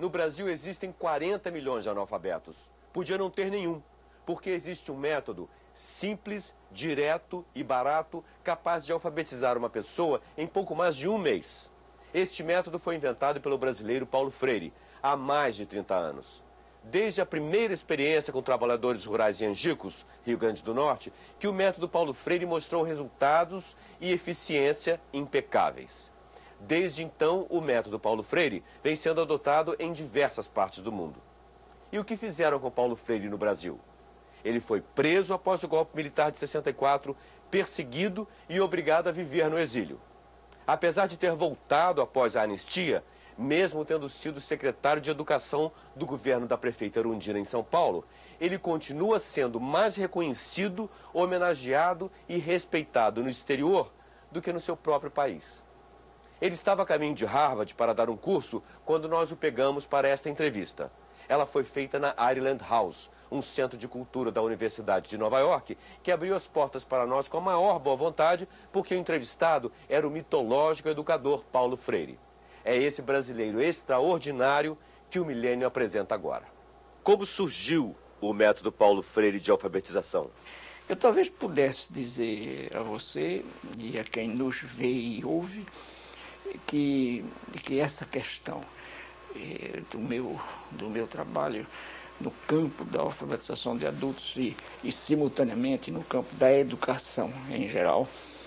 No Brasil existem 40 milhões de analfabetos. Podia não ter nenhum, porque existe um método simples, direto e barato, capaz de alfabetizar uma pessoa em pouco mais de um mês. Este método foi inventado pelo brasileiro Paulo Freire, há mais de 30 anos. Desde a primeira experiência com trabalhadores rurais em Angicos, Rio Grande do Norte, que o método Paulo Freire mostrou resultados e eficiência impecáveis. Desde então, o método Paulo Freire vem sendo adotado em diversas partes do mundo. E o que fizeram com Paulo Freire no Brasil? Ele foi preso após o golpe militar de 64, perseguido e obrigado a viver no exílio. Apesar de ter voltado após a anistia, mesmo tendo sido secretário de Educação do governo da prefeita Erundina em São Paulo, ele continua sendo mais reconhecido, homenageado e respeitado no exterior do que no seu próprio país. Ele estava a caminho de Harvard para dar um curso quando nós o pegamos para esta entrevista. Ela foi feita na Ireland House, um centro de cultura da Universidade de Nova York, que abriu as portas para nós com a maior boa vontade, porque o entrevistado era o mitológico educador Paulo Freire. É esse brasileiro extraordinário que o Milênio apresenta agora. Como surgiu o método Paulo Freire de alfabetização? Eu talvez pudesse dizer a você e a quem nos vê e ouve que essa questão do meu trabalho no campo da alfabetização de adultos e simultaneamente no campo da educação em geral,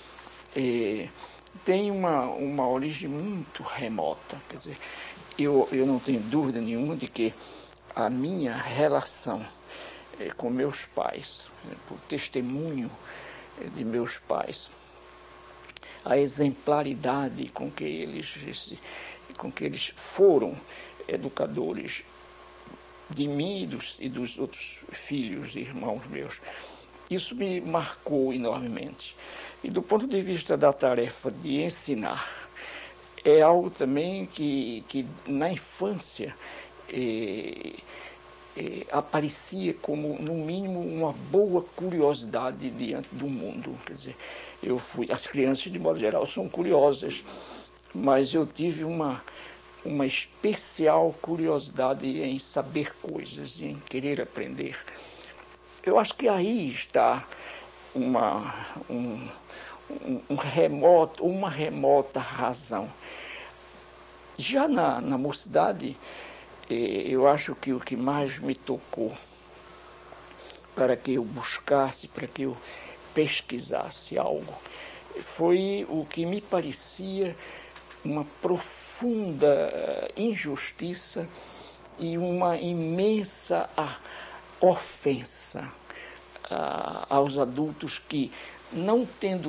tem uma origem muito remota. Quer dizer, eu não tenho dúvida nenhuma de que a minha relação com meus pais, por testemunho de meus pais, a exemplaridade com que eles foram educadores de mim e dos outros filhos e irmãos meus, isso me marcou enormemente. E do ponto de vista da tarefa de ensinar, é algo também que na infância aparecia como, no mínimo, uma boa curiosidade diante do mundo. Quer dizer, as crianças, de modo geral, são curiosas, mas eu tive uma especial curiosidade em saber coisas, em querer aprender. Eu acho que aí está uma remota razão. Já na mocidade, eu acho que o que mais me tocou para que eu buscasse, para que eu pesquisasse algo, foi o que me parecia uma profunda injustiça e uma imensa ofensa aos adultos que, não tendo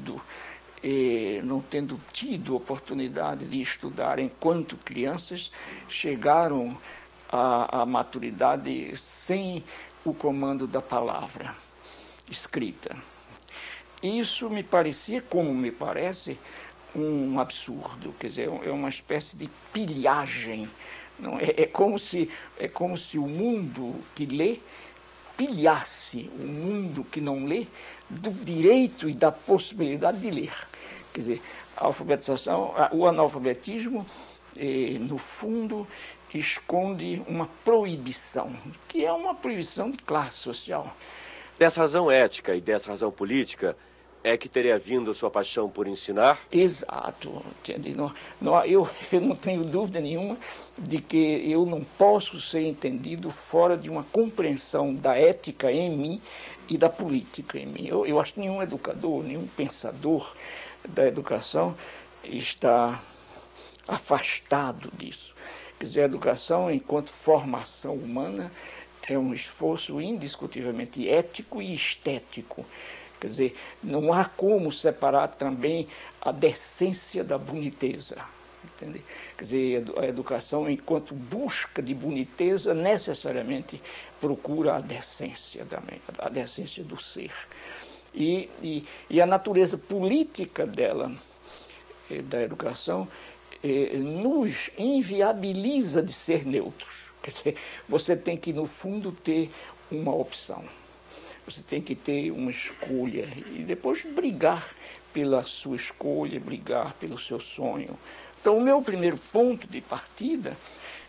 tido oportunidade de estudar enquanto crianças, chegaram à maturidade sem o comando da palavra escrita. Isso me parecia, como me parece, um absurdo. Quer dizer, é uma espécie de pilhagem. Não? É como se o mundo que lê pilhasse o mundo que não lê do direito e da possibilidade de ler. Quer dizer, a alfabetização, o analfabetismo, no fundo, esconde uma proibição, que é uma proibição de classe social. Dessa razão ética e dessa razão política, é que teria vindo a sua paixão por ensinar? Exato. Entende? Eu não tenho dúvida nenhuma de que eu não posso ser entendido fora de uma compreensão da ética em mim e da política em mim. Eu acho que nenhum educador, nenhum pensador da educação está afastado disso. Quer dizer, a educação, enquanto formação humana, é um esforço indiscutivelmente ético e estético. Quer dizer, não há como separar também a decência da boniteza. Entende? Quer dizer, a educação, enquanto busca de boniteza, necessariamente procura a decência do ser. E a natureza política dela, da educação, nos inviabiliza de ser neutros. Quer dizer, você tem que, no fundo, ter uma opção. Você tem que ter uma escolha e depois brigar pela sua escolha, brigar pelo seu sonho. Então, o meu primeiro ponto de partida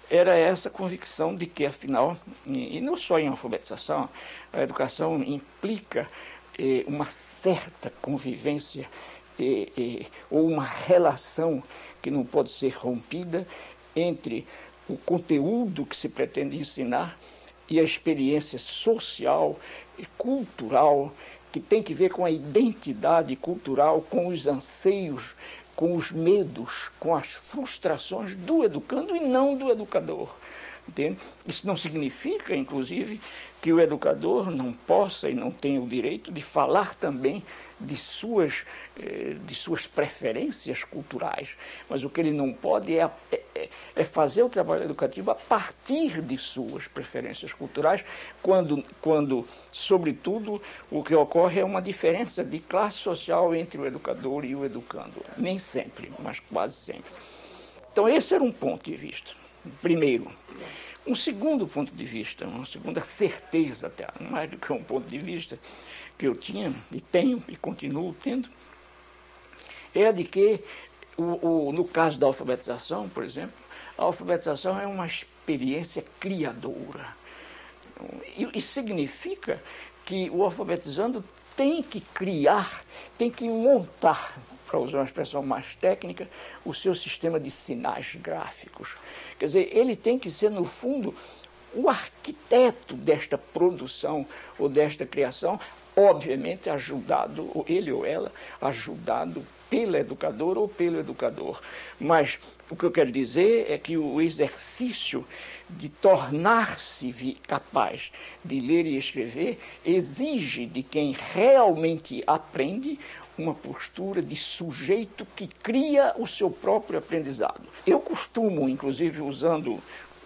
era essa convicção de que, afinal, e não só em alfabetização, a educação implica uma certa convivência ou uma relação que não pode ser rompida entre o conteúdo que se pretende ensinar e a experiência social e cultural, que tem que ver com a identidade cultural, com os anseios, com os medos, com as frustrações do educando e não do educador. Entende? Isso não significa, inclusive, que o educador não possa e não tenha o direito de falar também de suas preferências culturais. Mas o que ele não pode é fazer o trabalho educativo a partir de suas preferências culturais, quando, sobretudo, o que ocorre é uma diferença de classe social entre o educador e o educando. Nem sempre, mas quase sempre. Então, esse era um ponto de vista. Primeiro. Um segundo ponto de vista, uma segunda certeza até, mais do que um ponto de vista que eu tinha e tenho e continuo tendo, é a de que, no caso da alfabetização, por exemplo, a alfabetização é uma experiência criadora. E significa que o alfabetizando tem que criar, tem que montar, para usar uma expressão mais técnica, o seu sistema de sinais gráficos. Quer dizer, ele tem que ser, no fundo, o arquiteto desta produção ou desta criação, obviamente ajudado, ou ele ou ela, ajudado pela educadora ou pelo educador. Mas o que eu quero dizer é que o exercício de tornar-se capaz de ler e escrever exige de quem realmente aprende uma postura de sujeito que cria o seu próprio aprendizado. Eu costumo, inclusive, usando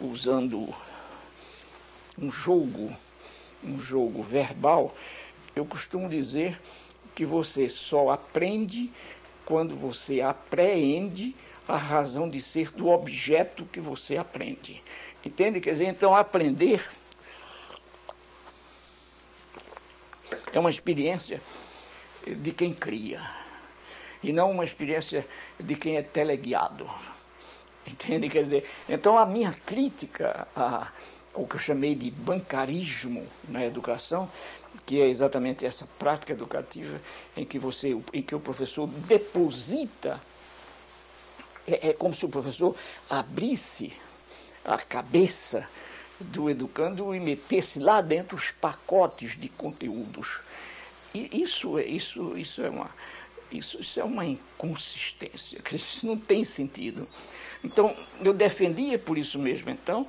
um jogo verbal, eu costumo dizer que você só aprende quando você apreende a razão de ser do objeto que você aprende. Entende? Quer dizer, então, aprender é uma experiência de quem cria, e não uma experiência de quem é teleguiado. Entende? Quer dizer, então a minha crítica ao que eu chamei de bancarismo na educação, que é exatamente essa prática educativa em que o professor deposita, é como se o professor abrisse a cabeça do educando e metesse lá dentro os pacotes de conteúdos. E isso é uma inconsistência, isso não tem sentido. Então, eu defendia por isso mesmo, então,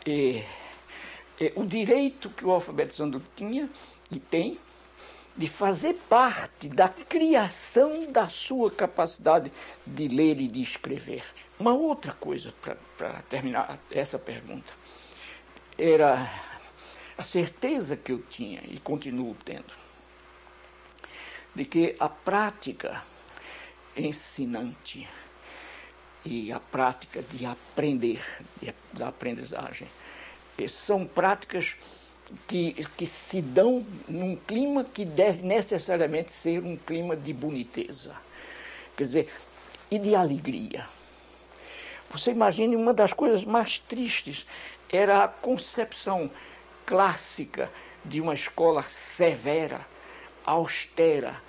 o direito que o alfabetizando tinha e tem de fazer parte da criação da sua capacidade de ler e de escrever. Uma outra coisa, para terminar essa pergunta, era a certeza que eu tinha e continuo tendo, de que a prática ensinante e a prática de aprender, da aprendizagem, são práticas que se dão num clima que deve necessariamente ser um clima de boniteza, quer dizer, e de alegria. Você imagine, uma das coisas mais tristes era a concepção clássica de uma escola severa, austera,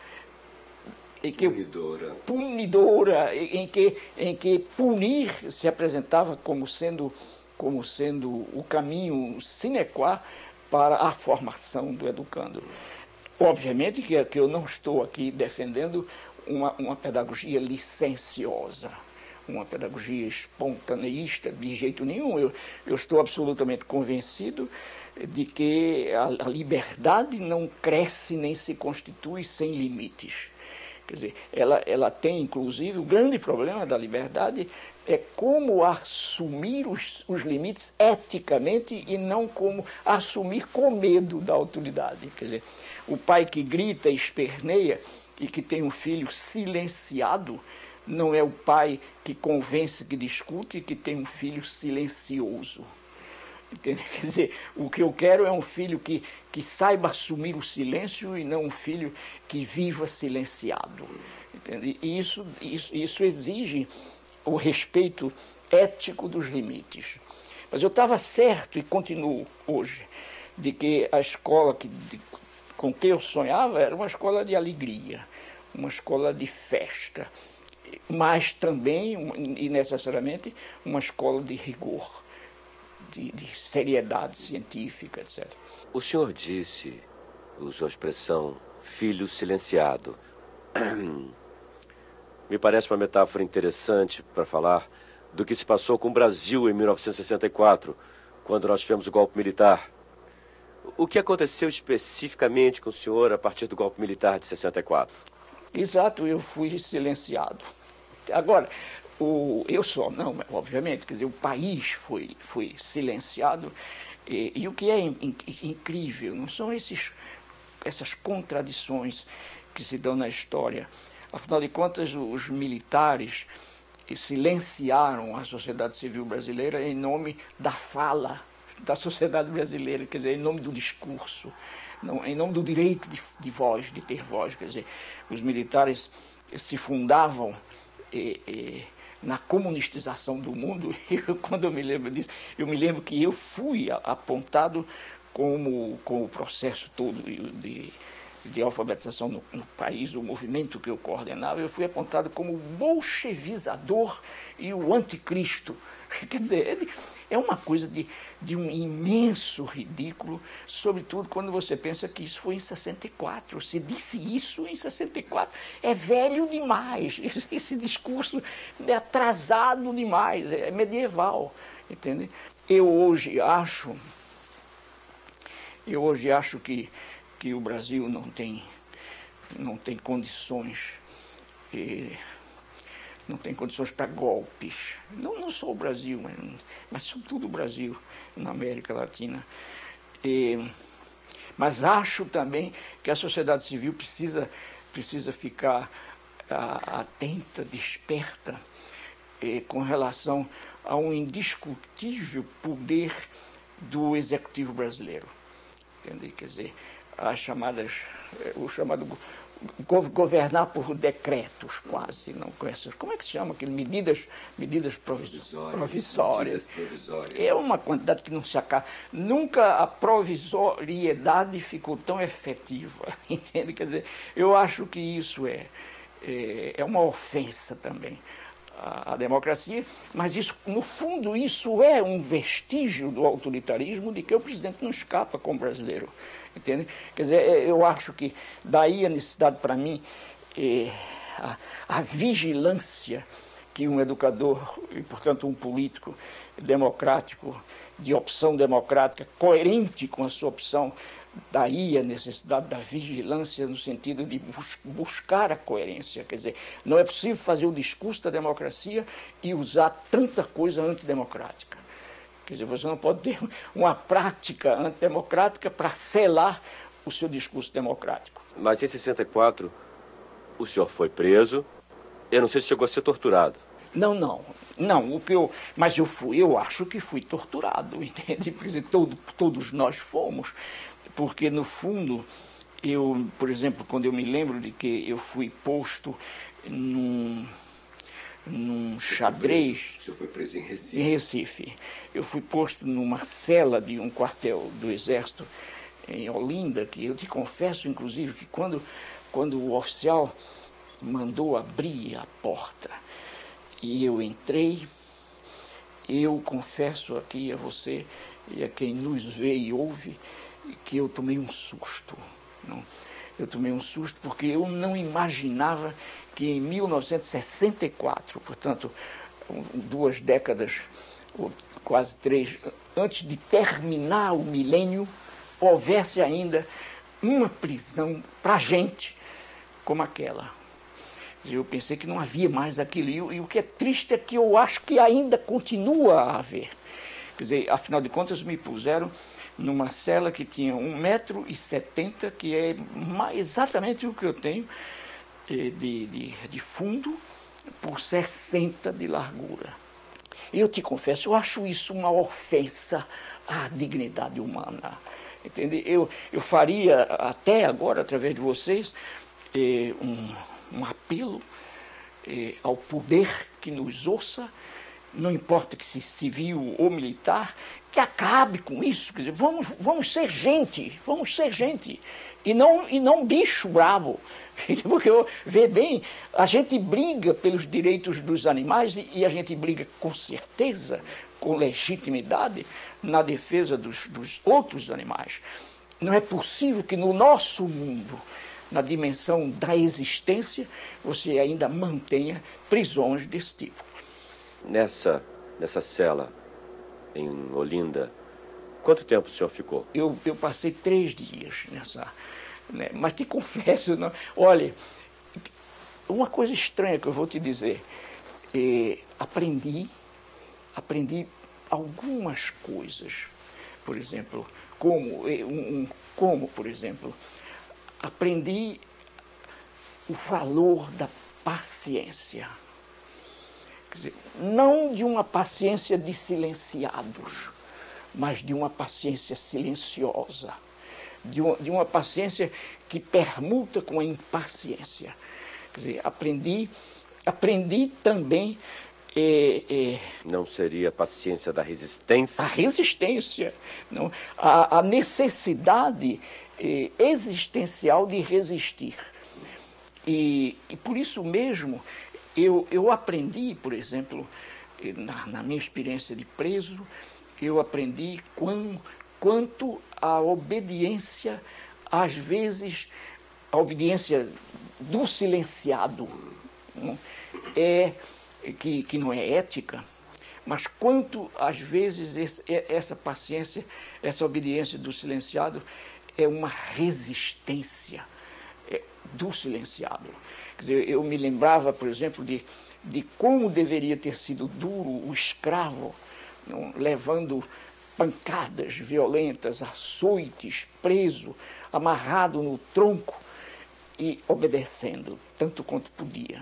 punidora, em que punir se apresentava como sendo o caminho sine qua para a formação do educando. Obviamente que eu não estou aqui defendendo uma pedagogia licenciosa, uma pedagogia espontaneísta, de jeito nenhum. Eu estou absolutamente convencido de que a liberdade não cresce nem se constitui sem limites. Quer dizer, ela tem, inclusive, o grande problema da liberdade é como assumir os limites eticamente e não como assumir com medo da autoridade. Quer dizer, o pai que grita, esperneia e que tem um filho silenciado não é o pai que convence, que discute e que tem um filho silencioso. Entende? Quer dizer, o que eu quero é um filho que saiba assumir o silêncio e não um filho que viva silenciado. Entende? E isso exige o respeito ético dos limites. Mas eu estava certo, e continuo hoje, de que a escola com que eu sonhava era uma escola de alegria, uma escola de festa, mas também, e necessariamente, uma escola de rigor, de seriedade científica, etc. O senhor disse, usou a expressão filho silenciado. Me parece uma metáfora interessante para falar do que se passou com o Brasil em 1964, quando nós tivemos o golpe militar. O que aconteceu especificamente com o senhor a partir do golpe militar de 64? Exato, eu fui silenciado. Agora, obviamente, quer dizer, o país foi silenciado, e o que é incrível não são essas contradições que se dão na história. Afinal de contas, os militares silenciaram a sociedade civil brasileira em nome da fala da sociedade brasileira, quer dizer, em nome do discurso, em nome do direito de voz, de ter voz. Quer dizer, os militares se fundavam na comunistização do mundo. Quando eu me lembro disso, eu me lembro que eu fui apontado com o processo todo de alfabetização no país, o movimento que eu coordenava, eu fui apontado como o bolchevizador e o anticristo. Quer dizer, é uma coisa de um imenso ridículo, sobretudo quando você pensa que isso foi em 64. Se disse isso em 64, é velho demais. Esse discurso é atrasado demais, é medieval, entende? Eu hoje acho que o Brasil não tem condições, não tem condições para golpes. Não só o Brasil, mas sobretudo o Brasil, na América Latina. Mas acho também que a sociedade civil precisa ficar atenta, desperta, com relação a um indiscutível poder do executivo brasileiro. Entende? Quer dizer, o chamado governar por decretos, quase, não com essas, como é que se chama aquilo? Medidas provisórias. É uma quantidade que não se acaba. Nunca a provisoriedade ficou tão efetiva, entende? Quer dizer, eu acho que isso é uma ofensa também à democracia, mas isso, no fundo, isso é um vestígio do autoritarismo de que o presidente não escapa como brasileiro. Entende? Quer dizer, eu acho que daí a necessidade para mim, a vigilância que um educador e, portanto, um político democrático, de opção democrática, coerente com a sua opção, daí a necessidade da vigilância no sentido de buscar a coerência. Quer dizer, não é possível fazer o discurso da democracia e usar tanta coisa antidemocrática. Quer dizer, você não pode ter uma prática antidemocrática para selar o seu discurso democrático. Mas em 64, o senhor foi preso. Eu não sei se chegou a ser torturado. Não, mas eu acho que fui torturado, entende? Quer dizer, todos nós fomos, porque no fundo, por exemplo, quando eu me lembro de que eu fui posto num xadrez. O senhor foi preso em Recife? Em Recife. Eu fui posto numa cela de um quartel do Exército em Olinda, que eu te confesso, inclusive, que quando o oficial mandou abrir a porta e eu entrei, eu confesso aqui a você e a quem nos vê e ouve que eu tomei um susto. Não? Eu tomei um susto porque eu não imaginava que em 1964, portanto, 2 décadas, ou quase 3, antes de terminar o milênio, houvesse ainda uma prisão para gente como aquela. Eu pensei que não havia mais aquilo, e o que é triste é que eu acho que ainda continua a haver. Quer dizer, afinal de contas, me puseram numa cela que tinha 1,70 m, que é exatamente o que eu tenho de fundo, por 60 de largura. Eu te confesso, eu acho isso uma ofensa à dignidade humana. Entende? Eu faria até agora, através de vocês, um apelo ao poder que nos ouça não importa que se civil ou militar, que acabe com isso. Quer dizer, vamos ser gente, e não bicho bravo. Porque, vê bem, a gente briga pelos direitos dos animais e a gente briga com certeza, com legitimidade, na defesa dos outros animais. Não é possível que no nosso mundo, na dimensão da existência, você ainda mantenha prisões desse tipo. Nessa cela em Olinda, quanto tempo o senhor ficou? Eu passei 3 dias nessa... Né? Mas te confesso, não, olha, uma coisa estranha que eu vou te dizer, aprendi algumas coisas, por exemplo, por exemplo, aprendi o valor da paciência. Quer dizer, não de uma paciência de silenciados, mas de uma paciência silenciosa, de uma paciência que permuta com a impaciência. Quer dizer, aprendi também... Não seria a paciência da resistência? A resistência, não, a necessidade existencial de resistir. E por isso mesmo, eu aprendi, por exemplo, na minha experiência de preso, eu aprendi quanto a obediência, às vezes, a obediência do silenciado, não, que não é ética, mas quanto, às vezes, essa paciência, essa obediência do silenciado é uma resistência do silenciado. Quer dizer, eu me lembrava, por exemplo, de como deveria ter sido duro o escravo, não, levando pancadas violentas, açoites, preso, amarrado no tronco e obedecendo, tanto quanto podia.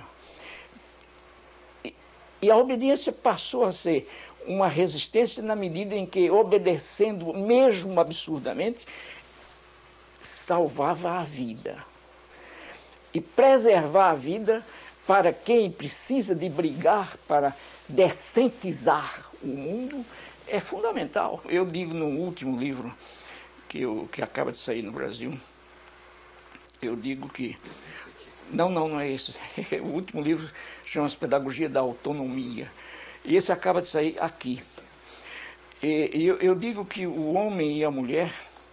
E a obediência passou a ser uma resistência na medida em que, obedecendo, mesmo absurdamente, salvava a vida. E preservar a vida para quem precisa de brigar para decentizar o mundo é fundamental. Eu digo no último livro que acaba de sair no Brasil, eu digo que... Não é esse. O último livro chama-se Pedagogia da Autonomia. E esse acaba de sair aqui. Eu digo que o homem e a mulher,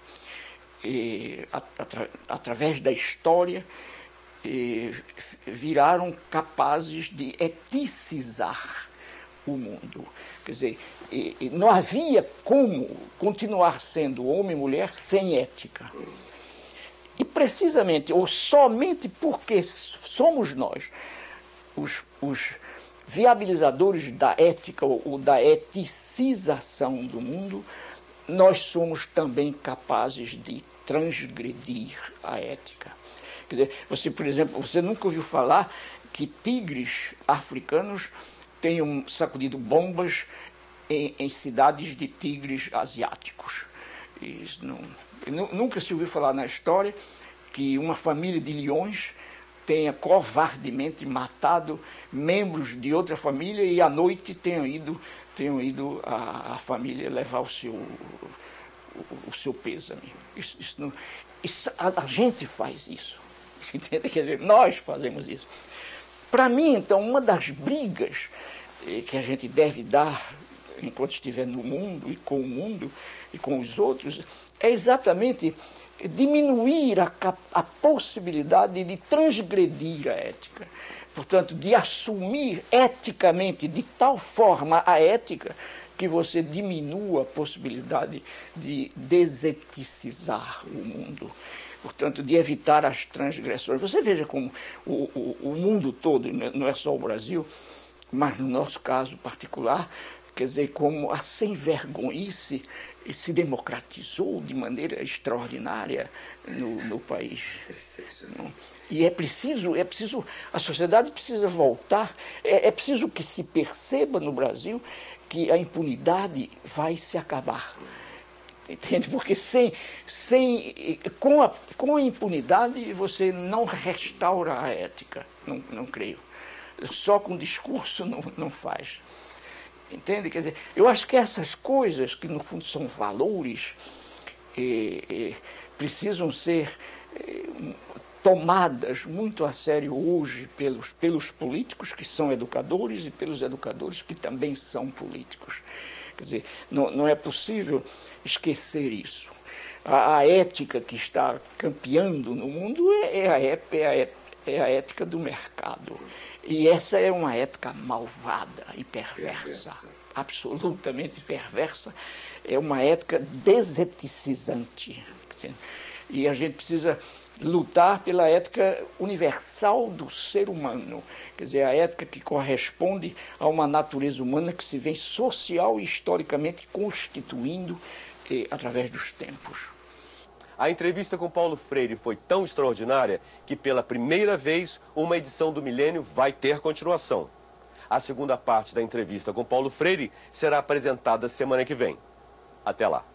através da história, viraram capazes de eticizar o mundo. Quer dizer, não havia como continuar sendo homem e mulher sem ética. E precisamente, ou somente porque somos nós, os viabilizadores da ética ou da eticização do mundo, nós somos também capazes de transgredir a ética. Quer dizer, você, por exemplo, você nunca ouviu falar que tigres africanos tenham sacudido bombas em cidades de tigres asiáticos. Isso nunca se ouviu falar na história que uma família de leões tenha covardemente matado membros de outra família e à noite tenham ido a família levar o seu pêsame. A gente faz isso. Entende? Quer dizer, nós fazemos isso. Para mim, então, uma das brigas que a gente deve dar enquanto estiver no mundo e com o mundo e com os outros é exatamente diminuir a possibilidade de transgredir a ética. Portanto, de assumir eticamente de tal forma a ética que você diminua a possibilidade de deseticizar o mundo. Portanto, de evitar as transgressões. Você veja como o mundo todo, não é só o Brasil, mas no nosso caso particular, quer dizer, como a sem-vergonhice se democratizou de maneira extraordinária no país. E é preciso, a sociedade precisa voltar, é preciso que se perceba no Brasil que a impunidade vai se acabar. Entende? Porque com a impunidade você não restaura a ética, não creio. Só com discurso não faz. Entende? Quer dizer, eu acho que essas coisas, que no fundo são valores, precisam ser tomadas muito a sério hoje pelos políticos que são educadores e pelos educadores que também são políticos. Quer dizer, não é possível esquecer isso. A ética que está campeando no mundo é a ética do mercado. E essa é uma ética malvada e perversa. Absolutamente perversa. É uma ética deseticizante. E a gente precisa lutar pela ética universal do ser humano, quer dizer, a ética que corresponde a uma natureza humana que se vem social e historicamente constituindo através dos tempos. A entrevista com Paulo Freire foi tão extraordinária que, pela primeira vez, uma edição do Milênio vai ter continuação. A segunda parte da entrevista com Paulo Freire será apresentada semana que vem. Até lá.